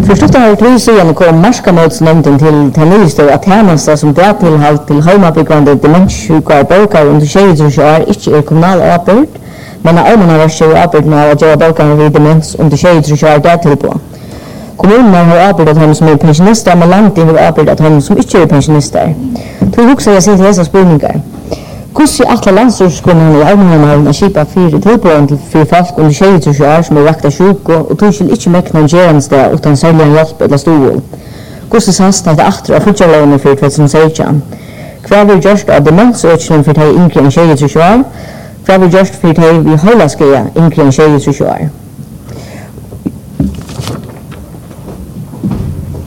För stuttar har tillsynen kom marskamötsnämnden till tennisstör att tjänster som det tillhalt till hemmabyggande demenssjuka brukar under 20 år inte är kommunal avbörd, men allmänna verkar avbörden av att göra brukare vid demens under 20 år där till på. Kommunerna har avbördat honom som är pensionister, men landet har avbördat honom som inte är pensionister. Tror också jag ser till dessa spurningar. Kussi alla landsorgskommuner i allmänna har skipa 4 tillbörande för folk under 20 år som är vakta sjuka och tog till inte mäkna gerande utan särlig hjälp eller stol. Kussi sanns att det av futjarlånen för 2016. Kvar vi just av demensökningen för de yngre än 20 år, kvar vi just för de vi hålla ska yngre än 20 år.